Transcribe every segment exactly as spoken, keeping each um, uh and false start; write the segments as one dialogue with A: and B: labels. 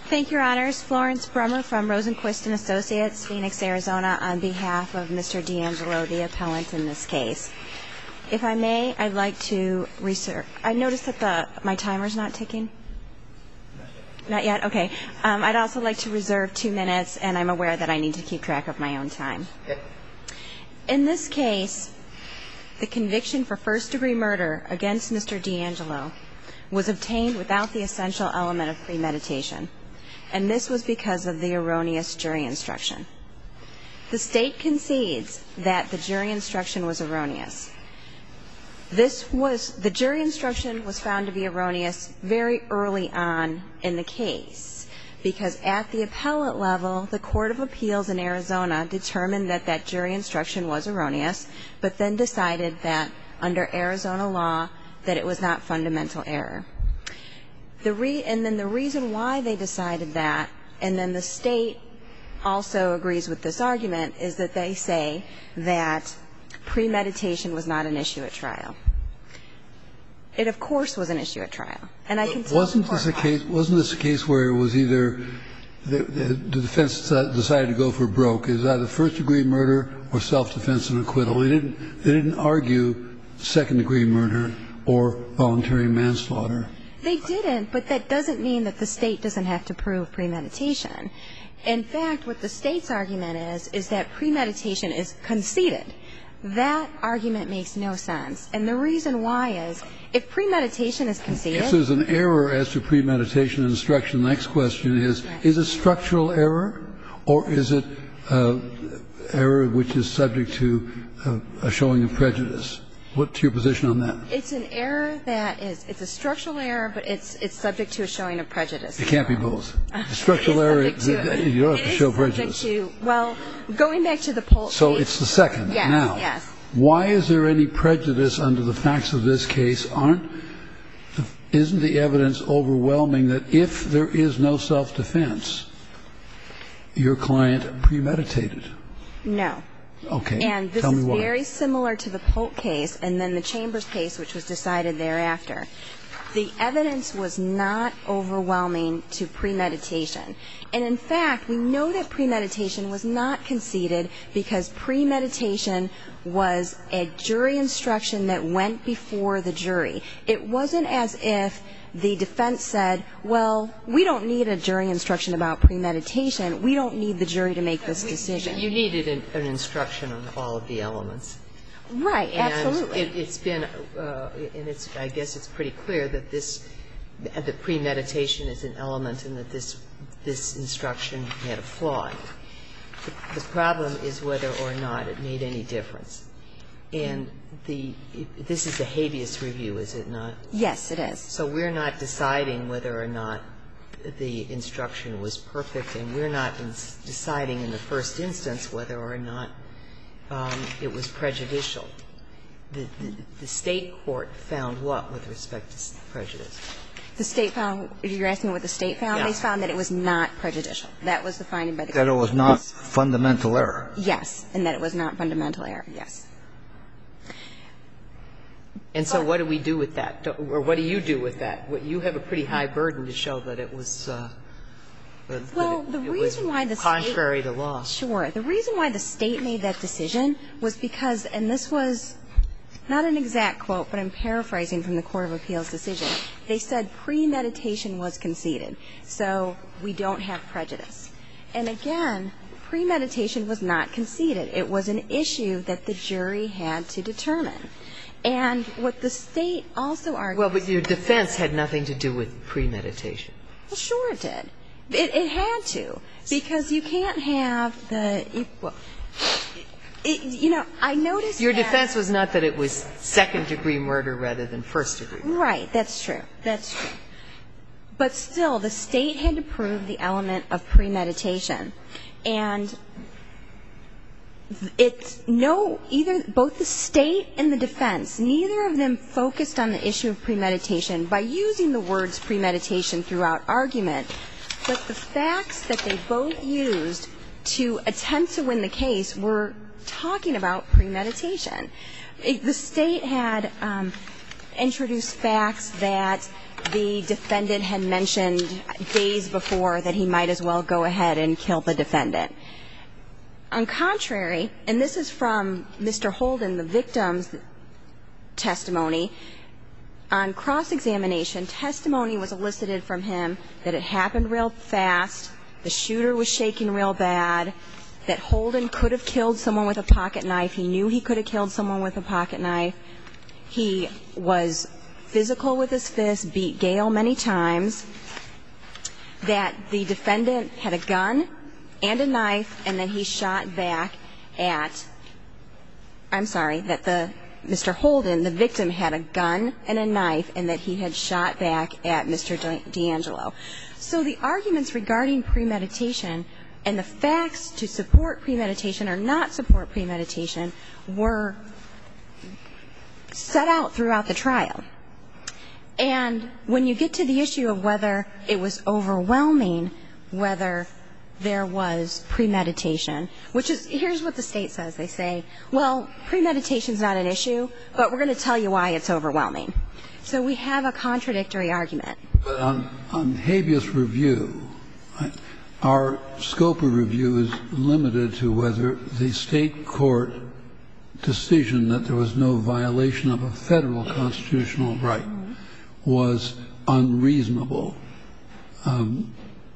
A: Thank you, Your Honors. Florence Brummer from Rosenquist and Associates, Phoenix, Arizona, on behalf of Mister D'Angelo, the appellant in this case. If I may, I'd like to research. I noticed that the my timer's not ticking. Not yet? Okay. Um, I'd also like to reserve two minutes, and I'm aware that I need to keep track of my own time. Okay. In this case, the conviction for first-degree murder against Mister D'Angelo was obtained without the essential element of premeditation, and this was because of the erroneous jury instruction. The State concedes that the jury instruction was erroneous. This was the jury instruction was found to be erroneous very early on in the case, because at the appellate level, the Court of Appeals in Arizona determined that that jury instruction was erroneous, but then decided that under Arizona law that it was not fundamental error. The re- and then the reason why they decided that, and then the State also agrees with this argument, is that they say that premeditation was not an issue at trial. It, of course, was an issue at trial. And I can tell
B: wasn't this a case Wasn't this a case where it was either the, the, the defense decided to go for broke, is either first-degree murder or self-defense and acquittal? They didn't, they didn't argue second-degree murder or voluntary manslaughter.
A: They didn't, but that doesn't mean that the State doesn't have to prove premeditation. In fact, what the State's argument is, is that premeditation is conceded. That argument makes no sense. And the reason why is, if premeditation is conceded.
B: If there's an error as to premeditation instruction, the next question is, right. Is it structural error, or is it uh, error which is subject to uh, a showing of prejudice? What's your position on that?
A: It's an error that is, it's a structural error, but it's it's subject to a showing of prejudice.
B: It can't be both. The structural error, to, you don't have to show prejudice.
A: To, well, going back to the poll.
B: So case, it's the second.
A: Yes,
B: now,
A: yes.
B: Why is there any prejudice under the facts of this case? Aren't, isn't the evidence overwhelming that if there is no self-defense, your client premeditated?
A: No.
B: Okay.
A: And this
B: Tell me
A: is
B: why.
A: very similar to the Polk case and then the Chambers case, which was decided thereafter. The evidence was not overwhelming to premeditation. And in fact, we know that premeditation was not conceded because premeditation was a jury instruction that went before the jury. It wasn't as if the defense said, well, we don't need a jury instruction about premeditation. We don't need the jury to make this decision.
C: You needed an, an instruction on all of the elements.
A: Right, absolutely.
C: And it, it's been, uh, and it's, I guess it's pretty clear that this, that premeditation is an element and that this, this instruction had a flaw. The, the problem is whether or not it made any difference. And the, this is a habeas review, is it not?
A: Yes, it is.
C: So we're not deciding whether or not the instruction was perfect, and we're not in deciding in the first instance whether or not um, it was prejudicial. The, the, the State court found what with respect to prejudice?
A: The State found, you're asking what the State found?
C: Yeah.
A: They found that it was not prejudicial. That was the finding by the court.
D: That it was not fundamental error.
A: Yes, and that it was not fundamental error, yes.
C: And so what do we do with that? Or what do you do with that? You have a pretty high burden to show that it was uh, that
A: well,
C: it,
A: the
C: it
A: reason
C: was
A: why the
C: contrary
A: State,
C: to law.
A: Sure. The reason why the State made that decision was because, and this was not an exact quote, but I'm paraphrasing from the Court of Appeals decision. They said premeditation was conceded, so we don't have prejudice. And again, premeditation was not conceded. It was an issue that the jury had to determine. And what the State also argued.
C: Well, but your defense had nothing to do with premeditation.
A: Well, sure it did. It, it had to, because you can't have the equal. It, you know, I noticed
C: your
A: that
C: defense was not that it was second-degree murder rather than first-degree murder.
A: Right. That's true. That's true. But still, the State had to prove the element of premeditation. And it's no, either, both the State and the defense, neither of them focused on the issue of premeditation by using the words premeditation throughout argument, but the facts that they both used to attempt to win the case were talking about premeditation. It, the State had, um, introduce facts that the defendant had mentioned days before that he might as well go ahead and kill the defendant. On contrary, and this is from Mister Holden, the victim's testimony, on cross-examination, testimony was elicited from him that it happened real fast, the shooter was shaking real bad, that Holden could have killed someone with a pocket knife. He knew he could have killed someone with a pocket knife. He was physical with his fist, beat Gail many times, that the defendant had a gun and a knife, and that he shot back at, I'm sorry, that the Mister Holden, the victim, had a gun and a knife, and that he had shot back at Mister DeAngelo. So the arguments regarding premeditation and the facts to support premeditation or not support premeditation were set out throughout the trial. And when you get to the issue of whether it was overwhelming, whether there was premeditation, which is, here's what the State says. They say, well, premeditation's not an issue, but we're going to tell you why it's overwhelming. So we have a contradictory argument.
B: But on, on habeas review, our scope of review is limited to whether the State court decision that there was no violation of a Federal constitutional right was unreasonable. Um,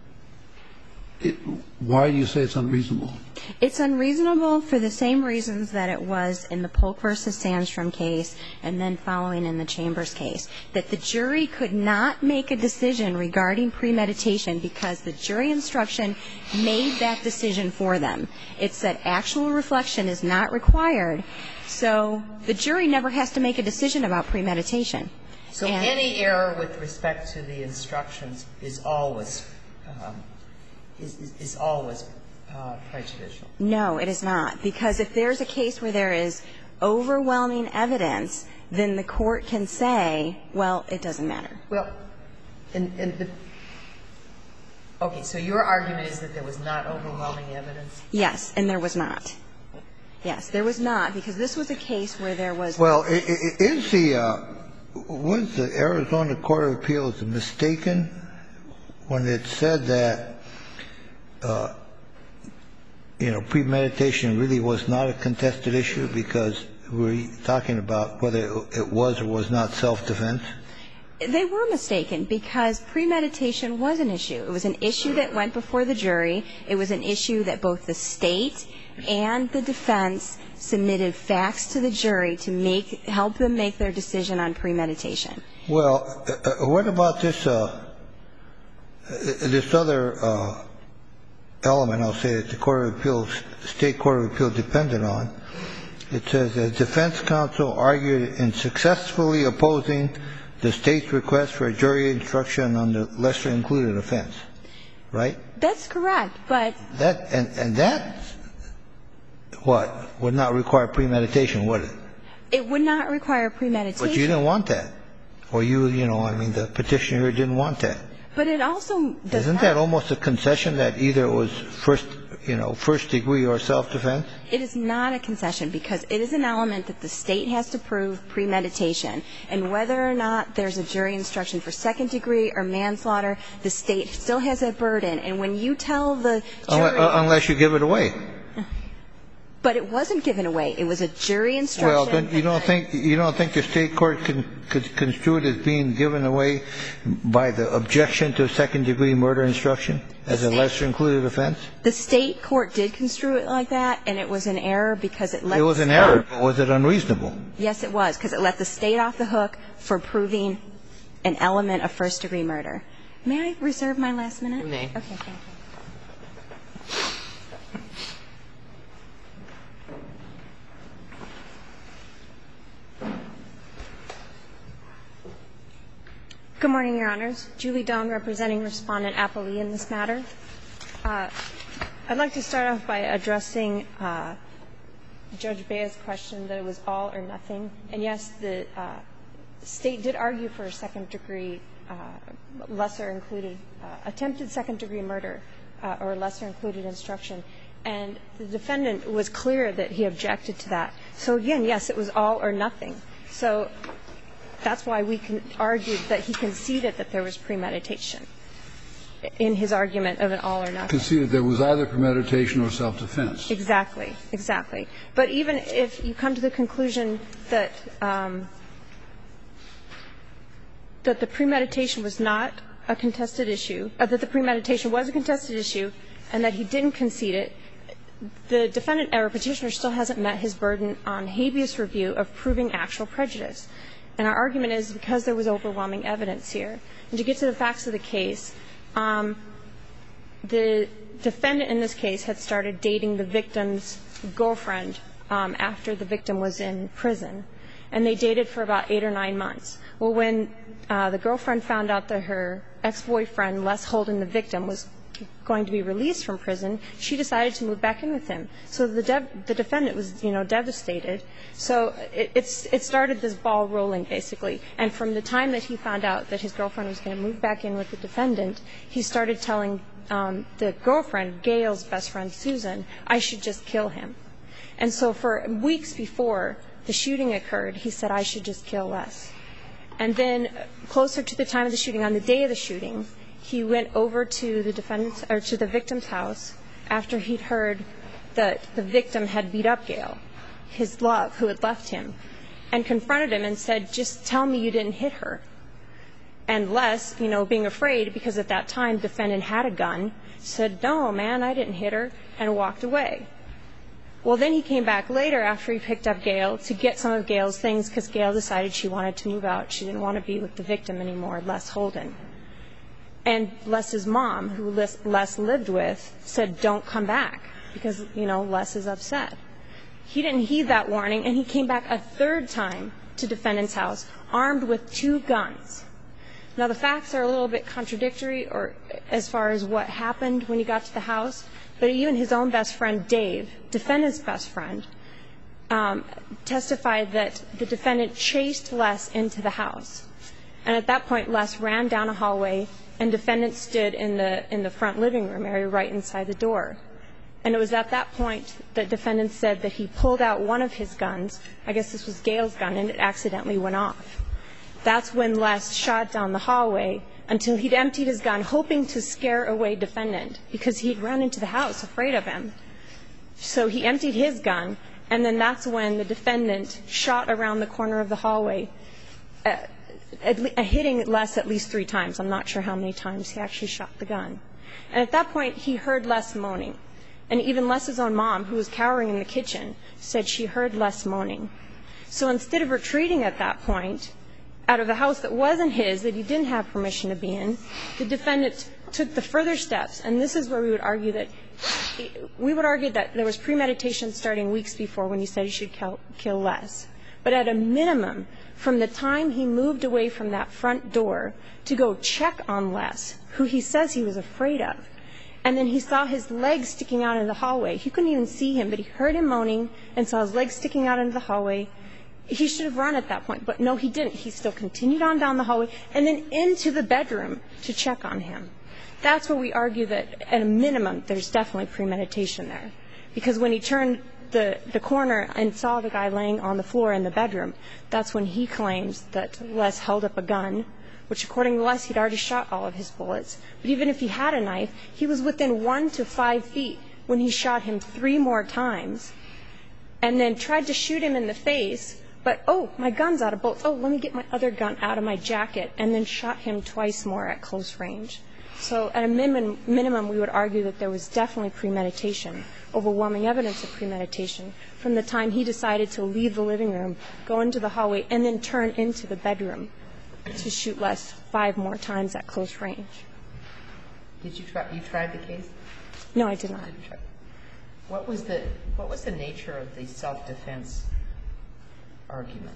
B: It, why do you say it's unreasonable?
A: It's unreasonable for the same reasons that it was in the Polk versus Sandstrom case and then following in the Chambers case, that the jury could not make a decision regarding premeditation because the jury instruction made that decision for them. It said actual reflection is not required, so the jury never has to make a decision about premeditation.
C: So and any error with respect to the instructions is always um, Is, is, is always uh, prejudicial.
A: No, it is not. Because if there's a case where there is overwhelming evidence, then the court can say, well, it doesn't matter.
C: Well, and, and the, okay, so your argument is that there was not overwhelming evidence?
A: Yes, and there was not. Yes, there was not, because this was a case where there was.
D: Well, is the, uh, was the Arizona Court of Appeals mistaken when it said that Uh, you know, premeditation really was not a contested issue because we're talking about whether it was or was not self-defense?
A: They were mistaken because premeditation was an issue. It was an issue that went before the jury. It was an issue that both the State and the defense submitted facts to the jury to make help them make their decision on premeditation.
D: Well, uh, what about this uh, this other uh element, I'll say, that the Court of Appeals, State Court of Appeals depended on? It says, as defense counsel argued in successfully opposing the State's request for a jury instruction on the lesser included offense, right?
A: That's correct, but
D: that and, and that, what, would not require premeditation, would it?
A: It would not require premeditation.
D: But you didn't want that. Or you, you know, I mean, the petitioner here didn't want that.
A: But it also does
D: Isn't that almost a concession that either it was first, you know, first degree or self-defense?
A: It is not a concession because it is an element that the State has to prove premeditation. And whether or not there's a jury instruction for second degree or manslaughter, the State still has a burden. And when you tell the jury –
D: Unless you give it away.
A: But it wasn't given away. It was a jury instruction.
D: Well, then you don't think you don't think the State court can, could construe it as being given away by the objection to a second-degree murder instruction as a lesser-included offense?
A: The State court did construe it like that, and it was an error because it let
D: It was an error, but was it unreasonable?
A: Yes, it was, because it let the State off the hook for proving an element of first-degree murder. May I reserve my last minute?
C: You may.
A: Okay, thank you.
E: Good morning, Your Honors. Julie Doan, representing Respondent Appellee in this matter. Uh, I'd like to start off by addressing uh, Judge Bea's question that it was all or nothing. And, yes, the uh, State did argue for a second-degree, uh, lesser-included, uh, attempted second-degree murder uh, or lesser-included instruction. And the defendant was clear that he objected to that. So, again, yes, it was all or nothing. So that's why we can argue that he conceded that there was premeditation in his argument of an all or nothing.
B: Conceded there was either premeditation or self-defense.
E: Exactly. Exactly. But even if you come to the conclusion that um, that the premeditation was not a contested issue, uh, that the premeditation was a contested issue, and that he didn't concede it, the defendant or petitioner still hasn't met his burden on habeas review of proving actual prejudice. And our argument is because there was overwhelming evidence here. And to get to the facts of the case, um, the defendant in this case had started dating the victim's girlfriend um, after the victim was in prison. And they dated for about eight or nine months. Well, when uh, the girlfriend found out that her ex-boyfriend, Les Holden, the victim, was going to be released from prison, she decided to move back in with him. So the, dev- the defendant was, you know, devastated. So it, it's, it started this ball rolling, basically. And from the time that he found out that his girlfriend was going to move back in with the defendant, he started telling um, the girlfriend, Gail's best friend, Susan, I should just kill him. And so for weeks before the shooting occurred, he said, I should just kill Les. And then closer to the time of the shooting, on the day of the shooting, he went over to the defendant's or to the victim's house after he'd heard that the victim had beat up Gail, his love, who had left him, and confronted him and said, just tell me you didn't hit her. And Les, you know, being afraid, because at that time the defendant had a gun, said, no, man, I didn't hit her, and walked away. Well, then he came back later after he picked up Gail to get some of Gail's things because Gail decided she wanted to move out. She didn't want to be with the victim anymore, Les Holden. And Les's mom, who Les lived with, said, don't come back because, you know, Les is upset. He didn't heed that warning, and he came back a third time to defendant's house armed with two guns. Now, the facts are a little bit contradictory or as far as what happened when he got to the house, but even his own best friend, Dave, defendant's best friend, um, testified that the defendant chased Les into the house. And at that point, Les ran down a hallway, and defendant stood in the in the front living room area right inside the door. And it was at that point that defendant said that he pulled out one of his guns. I guess this was Gail's gun, and it accidentally went off. That's when Les shot down the hallway until he'd emptied his gun, hoping to scare away defendant because he'd run into the house afraid of him. So he emptied his gun, and then that's when the defendant shot around the corner of the hallway, uh, at le- uh, hitting Les at least three times. I'm not sure how many times he actually shot the gun. And at that point, he heard Les moaning. And even Les's own mom, who was cowering in the kitchen, said she heard Les moaning. So instead of retreating at that point, out of the house that wasn't his, that he didn't have permission to be in, the defendant took the further steps. And this is where we would argue that we would argue that there was premeditation starting weeks before when he said he should kill, kill Les. But at a minimum, from the time he moved away from that front door to go check on Les, who he says he was afraid of, and then he saw his legs sticking out into the hallway. He couldn't even see him, but he heard him moaning and saw his legs sticking out into the hallway. He should have run at that point, but no, he didn't. He still continued on down the hallway and then into the bedroom to check on him. That's where we argue that, at a minimum, there's definitely premeditation there. Because when he turned the, the corner and saw the guy laying on the floor in the bedroom, that's when he claims that Les held up a gun, which, according to Les, he'd already shot all of his bullets. But even if he had a knife, he was within one to five feet when he shot him three more times and then tried to shoot him in the face. But, oh, my gun's out of bullets. Oh, let me get my other gun out of my jacket, and then shot him twice more at close range. So at a minimum, minimum, we would argue that there was definitely premeditation, overwhelming evidence of premeditation, from the time he decided to leave the living room, go into the hallway, and then turn into the bedroom to shoot Les five more times at close range.
C: Did you try? You tried the case?
E: No, I did not.
C: What was the what was the nature of the self-defense argument?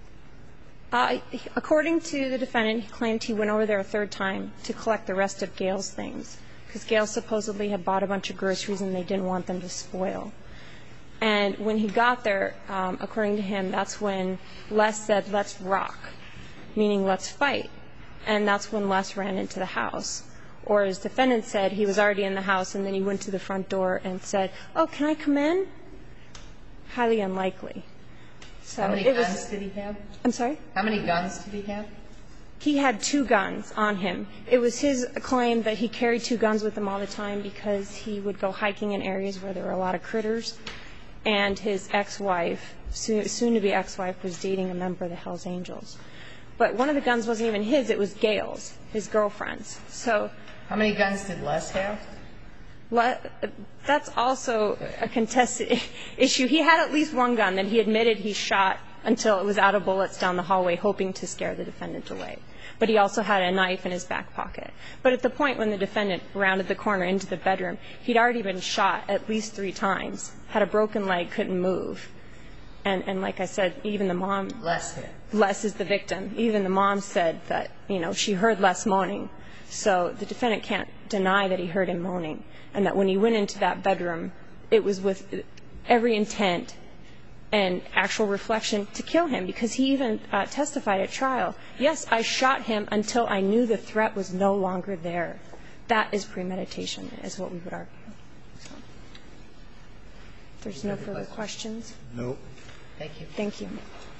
E: Uh, according to the defendant, he claimed he went over there a third time to collect the rest of Gail's things because Gail supposedly had bought a bunch of groceries and they didn't want them to spoil. And when he got there, um, according to him, that's when Les said, let's rock, meaning let's fight. And that's when Les ran into the house. Or as defendant said, he was already in the house and then he went to the front door and said, oh, can I come in? Highly unlikely. So
C: How many
E: it was,
C: guns did he have?
E: I'm sorry?
C: How many guns did he have?
E: He had two guns on him. It was his claim that he carried two guns with him all the time because he would go hiking in areas where there were a lot of critters, and his ex-wife, soon-to-be ex-wife, was dating a member of the Hells Angels. But one of the guns wasn't even his, it was Gail's, his girlfriend's. So
C: How many guns did Les have?
E: le- that's also a contested issue. He had at least one gun that he admitted he shot until it was out of bullets down the hallway, hoping to scare the defendant away. But he also had a knife in his back pocket. But at the point when the defendant rounded the corner into the bedroom, he'd already been shot at least three times, had a broken leg, couldn't move. And, and like I said, even the mom,
C: Les had.
E: Les is the victim. Even the mom said that, you know, she heard Les moaning. So the defendant can't deny that he heard him moaning, and that when he went into that bedroom, it was with every intent and actual reflection to kill him, because he even uh, testified at trial. Yes, I shot him until I knew the threat was no longer there. That is premeditation, is what we would argue. So, if there's no further questions.
D: No.
C: Thank you.
E: Thank you.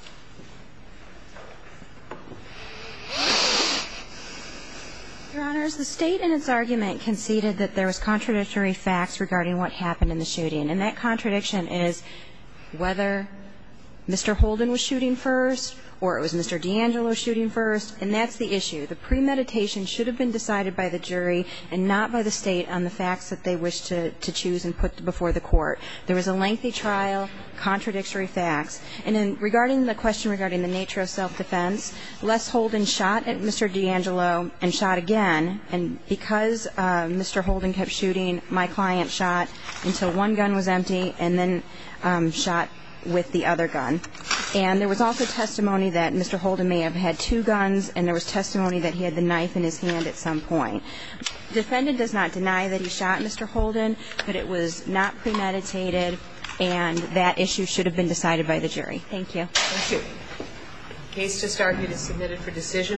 A: Your Honors, the State in its argument conceded that there was contradictory facts regarding what happened in the shooting, and that contradiction is whether Mister Holden was shooting first or it was Mister DeAngelo shooting first, and that's the issue. The premeditation should have been decided by the jury and not by the State on the facts that they wish to, to choose and put before the court. There was a lengthy trial, contradictory facts. And in regarding the question regarding the nature of self-defense, Les Holden shot at Mister DeAngelo and shot again, and because uh, Mister Holden kept shooting, my client shot until one gun was empty and then um, shot with the other gun. And there was also testimony that Mister Holden may have had two guns, and there was testimony that he had the knife in his hand at some point. The defendant does not deny that he shot Mister Holden, but it was not premeditated, and that issue should have been decided by the jury. Thank you.
C: Thank you. The case just argued is submitted for decision.